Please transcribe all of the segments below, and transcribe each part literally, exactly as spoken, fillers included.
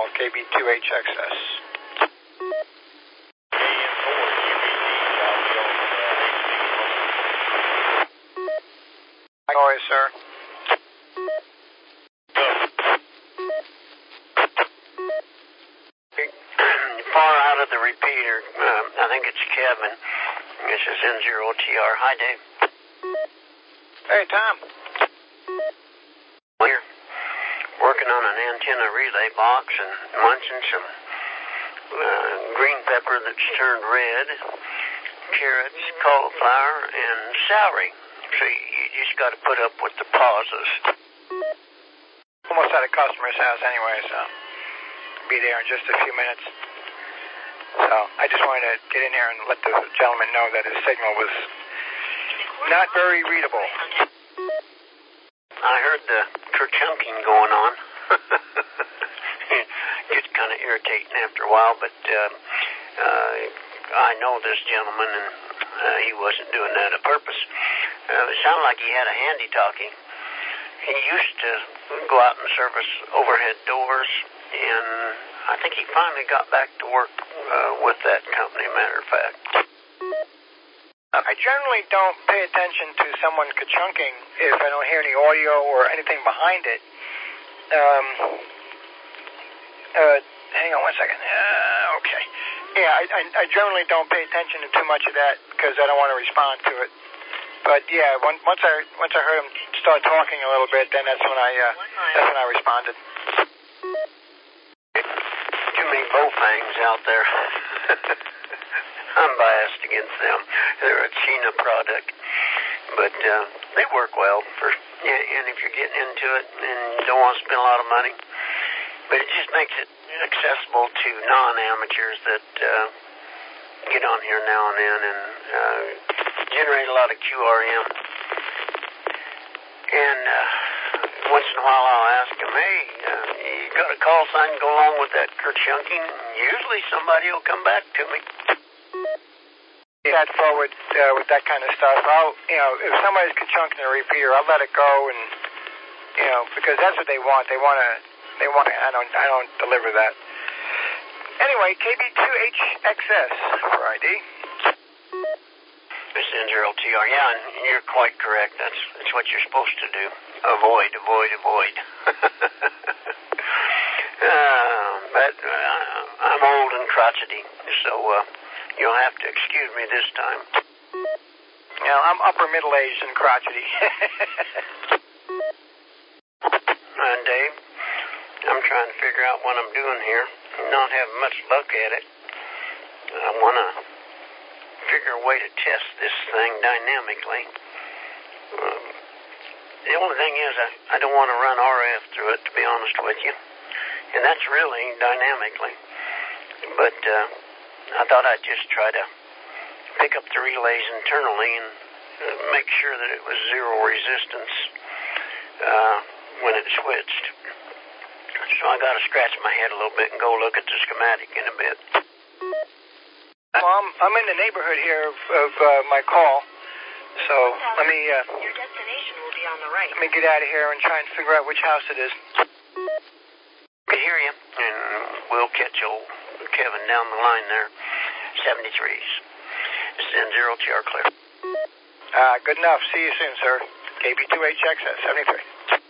K B two H X S. Always, sir. Far out of the repeater. Um, I think it's Kevin. This is N zero T R. Hi, Dave. Hey, Tom. We're working on an antenna relay box and munching some uh, green pepper that's turned red, carrots, cauliflower, and celery. So you, you just got to put up with the pauses. Almost at a customer's house anyway, so I'll be there in just a few minutes. So I just wanted to get in here and let the gentleman know that his signal was not very readable. I heard the kerchunking going on. Gets kind of irritating after a while, but uh, uh, I know this gentleman, and uh, he wasn't doing that on purpose. Uh, it sounded like he had a handy-talkie. He used to go out and service overhead doors, and I think he finally got back to work uh, with that company, matter of fact. I generally don't pay attention to someone ka-chunking if I don't hear any audio or anything behind it. Um, uh, hang on one second. Uh, okay. Yeah, I, I, I generally don't pay attention to too much of that because I don't want to respond to it. But yeah, once I once I heard him start talking a little bit, then that's when I uh, that's when I responded. Too many Bofangs out there. I'm biased against them. They're a China product, but uh, they work well for. Yeah, and if you're getting into it and you don't want to spend a lot of money, but it just makes it accessible to non-amateurs that uh, get on here now and then and uh, generate a lot of Q R M. And uh, once in a while I'll ask them, hey, uh, you got a call sign to go along with that kerchunking? Usually somebody will come back to me. That forward uh, with that kind of stuff. I'll, you know, if somebody's ka-chunking a repeater, I'll let it go, and you know, because that's what they want. They want to, they want to. I don't, I don't deliver that. Anyway, K B two H X S for I D. This is N zero T R. Yeah, and you're quite correct. That's that's what you're supposed to do. Avoid, avoid, avoid. uh, but uh, I'm old and crotchety, so. Uh, You'll have to excuse me this time. You know, I'm upper middle-aged and crotchety. And Dave, I'm trying to figure out what I'm doing here. Not having much luck at it. I want to figure a way to test this thing dynamically. Um, the only thing is I, I don't want to run R F through it, to be honest with you. And that's really dynamically. But... Uh, I thought I'd just try to pick up the relays internally and uh, make sure that it was zero resistance uh, when it switched. So I got to scratch my head a little bit and go look at the schematic in a bit. Well, I'm, I'm in the neighborhood here of, of uh, my call, so let me... Uh, Your destination will be on the right. Let me get out of here and try and figure out which house it is. I hear you, and we'll catch old Kevin down the line there. seventy-threes. This is N zero T R clear. Uh, good enough. See you soon, sir. K B two H X S, seventy-three.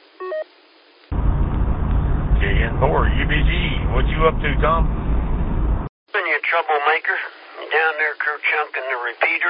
K N four, U B G. What you up to, Tom? You troublemaker. Down there kerchunking the repeater.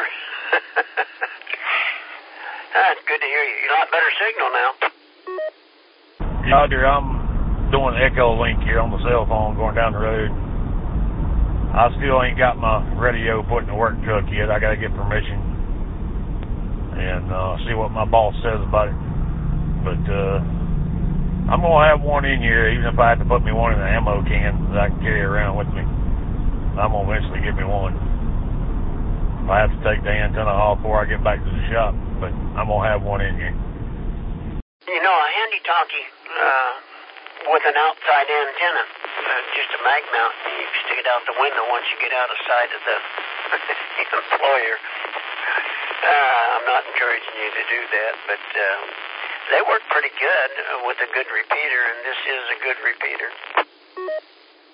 That's good to hear you. You got better signal now. Roger, I'm doing Echo Link here on the cell phone going down the road. I still ain't got my radio put in the work truck yet. I got to get permission and uh, see what my boss says about it. But uh, I'm going to have one in here, even if I have to put me one in the ammo can that I can carry around with me. I'm going to eventually get me one. I have to take the antenna off before I get back to the shop, but I'm going to have one in here. You know, a handy-talkie uh, with an outside antenna, uh, just a mag mount, you stick it out the window once you get out of sight of the employer. Uh, I'm not encouraging you to do that, but uh, they work pretty good uh, with a good repeater, and this is a good repeater.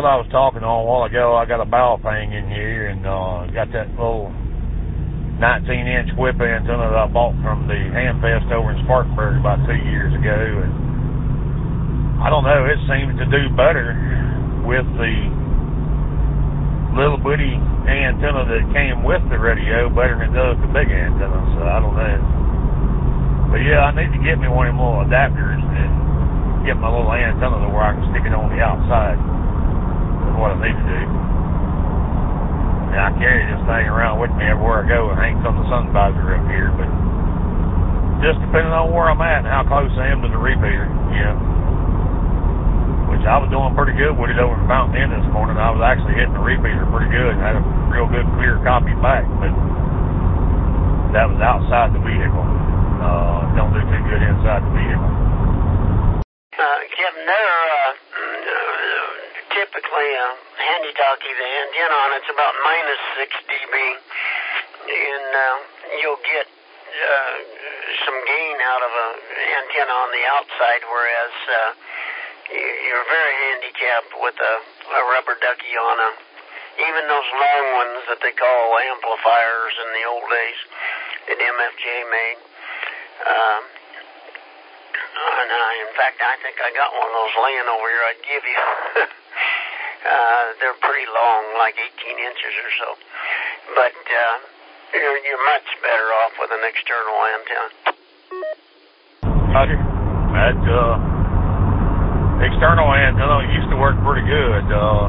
what I was talking on a while ago. I got a Baofeng in here, and uh, got that little nineteen inch whip antenna that I bought from the Hamfest over in Spartanburg about two years ago, and I don't know, it seems to do better with the little bitty antenna that came with the radio better than it does the big antenna, so I don't know. But yeah, I need to get me one of them little adapters and get my little antenna to where I can stick it on the outside. That's what I need to do. And I carry this thing around with me everywhere I go and hangs on the sun visor up here, but just depending on where I'm at and how close I am to the repeater, you know. Which I was doing pretty good with it over in Fountain Inn this morning. I was actually hitting the repeater pretty good and had a real good clear copy back, but that was outside the vehicle. Uh, don't do too good inside the vehicle. Uh, Kevin, there uh, typically a handy talkie, the antenna on it's about minus six dB, and uh, you'll get uh, some gain out of an antenna on the outside, whereas uh, you're very handicapped with a, a rubber ducky on a, even those long ones that they call amplifiers in the old days that M F J made. Uh, and I, in fact, I think I got one of those laying over here I'd give you. uh, they're pretty long, like eighteen inches or so. But uh, you're, you're much better off with an external antenna. Roger. That, uh, external antenna used to work pretty good, uh,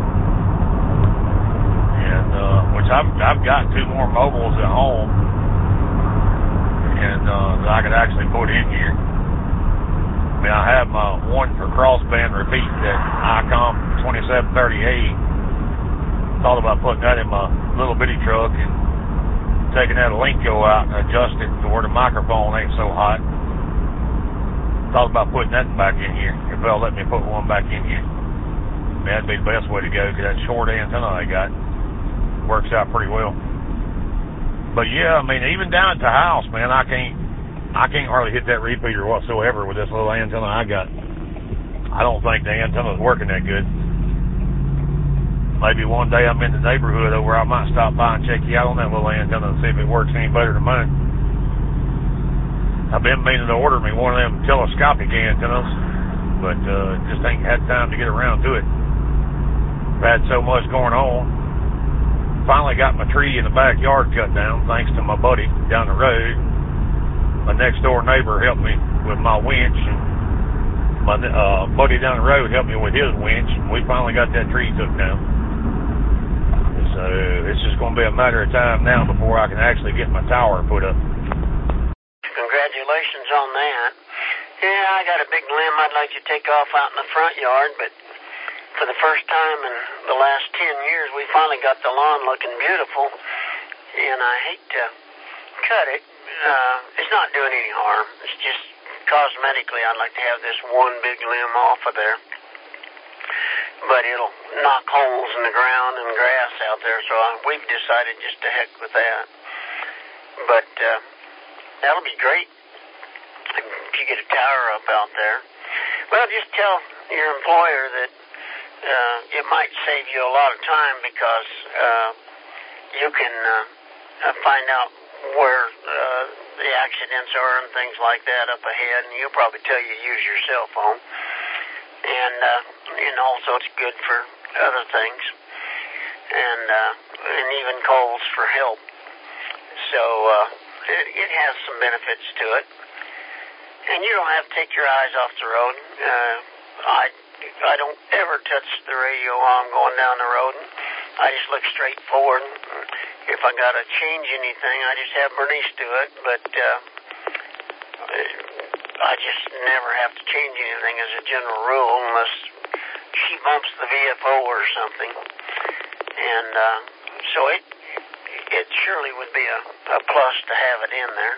and uh, which I've I've got two more mobiles at home, and uh, that I could actually put in here. I mean, I have my one for crossband repeat, that ICOM twenty-seven thirty-eight. Thought about putting that in my little bitty truck and taking that Linko out and adjust it to where the microphone ain't so hot. Thought about putting that back in here, if they'll let me put one back in here. That'd be the best way to go, because that short antenna I got works out pretty well. But yeah, I mean, even down at the house, man, I can't, I can't hardly hit that repeater whatsoever with this little antenna I got. I don't think the antenna's working that good. Maybe one day I'm in the neighborhood over, I might stop by and check you out on that little antenna and see if it works any better than mine. I've been meaning to order me one of them telescopic antennas, but uh, just ain't had time to get around to it. I've had so much going on. Finally got my tree in the backyard cut down, thanks to my buddy down the road. My next door neighbor helped me with my winch, and my uh, buddy down the road helped me with his winch, and we finally got that tree took down. So it's just going to be a matter of time now before I can actually get my tower put up. Congratulations on that. Yeah, I got a big limb I'd like to take off out in the front yard, but for the first time in the last ten years, we finally got the lawn looking beautiful, and I hate to cut it. Uh, it's not doing any harm. It's just cosmetically, I'd like to have this one big limb off of there. But it'll knock holes in the ground and grass out there, so I, we've decided just to heck with that. But uh, that'll be great if you get a tower up out there. Well, just tell your employer that uh, it might save you a lot of time, because uh, you can uh, find out where uh, the accidents are and things like that up ahead, and he'll probably tell you to use your cell phone. And, uh, and also it's good for other things, and uh, and even calls for help. So uh, it, it has some benefits to it. And you don't have to take your eyes off the road. Uh, I, I don't ever touch the radio while I'm going down the road. I just look straight forward. If I got to change anything, I just have Bernice do it. But uh, I just never have to change anything as a general rule, unless she bumps the V F O or something. And uh, so it it surely would be a, a plus to have it in there.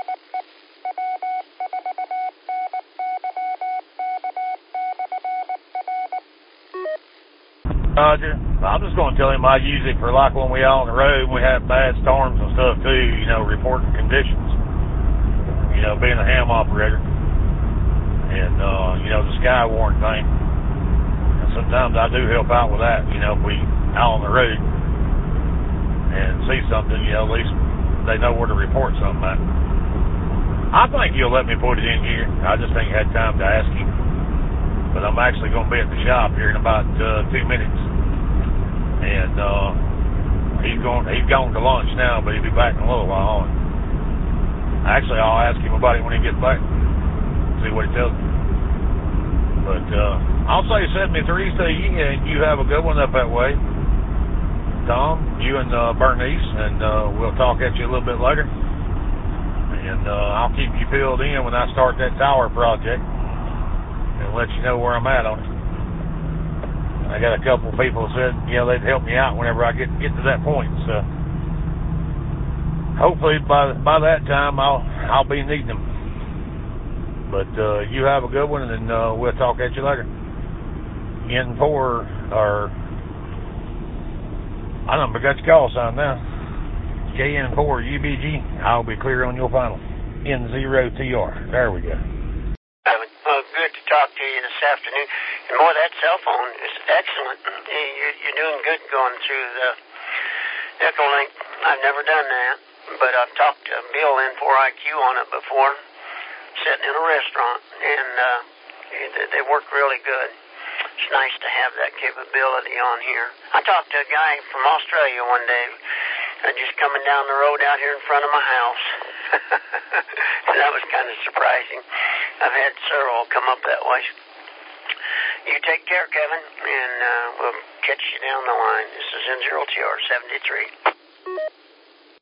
Roger. I'm just going to tell him I use it for, like, when we out on the road and we have bad storms and stuff too, you know, reporting conditions. You know, being a ham operator. And, uh, you know, the Skywarn thing. And sometimes I do help out with that. You know, if we out on the road and see something, you know, at least they know where to report something at. I think you'll let me put it in here. I just ain't had time to ask him. But I'm actually going to be at the shop here in about uh, two minutes. And uh, he's going. He's gone to lunch now, but he'll be back in a little while. And actually, I'll ask him about it when he gets back. See what he tells me. But uh, I'll say seventy-three to you, and you have a good one up that way. Tom, you and uh, Bernice, and uh, we'll talk at you a little bit later. And uh, I'll keep you filled in when I start that tower project and let you know where I'm at on it. I got a couple of people said, you know, they'd help me out whenever I get get to that point. So hopefully by by that time I'll I'll be needing them. But uh, you have a good one, and uh, we'll talk at you later. N four, or I don't know, got your call sign now. K N four U B G. I'll be clear on your final. N zero T R. There we go. Well, good to talk to you this afternoon. And boy, that cell phone is excellent. You're, you're doing good going through the Echolink. I've never done that, but I've talked to Bill N four I Q on it before, sitting in a restaurant, and uh, they work really good. It's nice to have that capability on here. I talked to a guy from Australia one day, uh, just coming down the road out here in front of my house. That was kind of surprising. I've had several come up that way. You take care, Kevin, and uh, we'll catch you down the line. This is N zero T R seventy-three.